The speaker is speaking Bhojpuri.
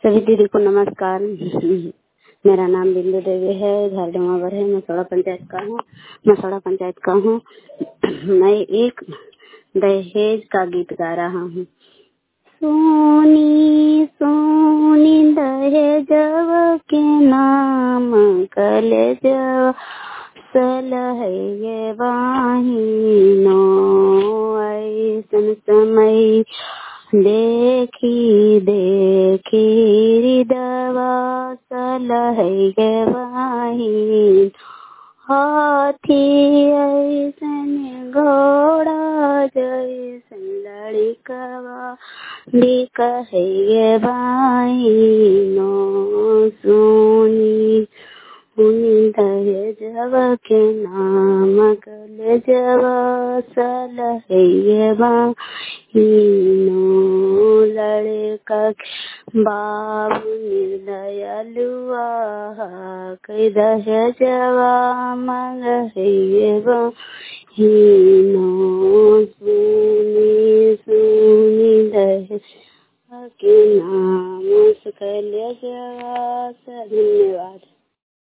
सभी दीदी को नमस्कार। मेरा नाम बिंदु देवी है, घर डुमावर है, मसौड़ा पंचायत का हूँ। मैं एक दहेज का गीत गा रहा हूँ। सोनी सोनी दहेजव के नाम कलेजव सलहैये वाहिनो ऐसन समय देखी देखी हृदवा सलहैये वाहिन हाथी ऐसन घोड़ा जैसन लड़कवा बिकहैये वाहिनो सोनी सुनी दहेजव के नाम कलेजव सलहैये वाहिनो लड़का बाबू निर्दयलुआ कई दहेजवा मंगहैये वाहिनो सुनी सुनी दहेज के नाम कलेजवा। धन्यवाद।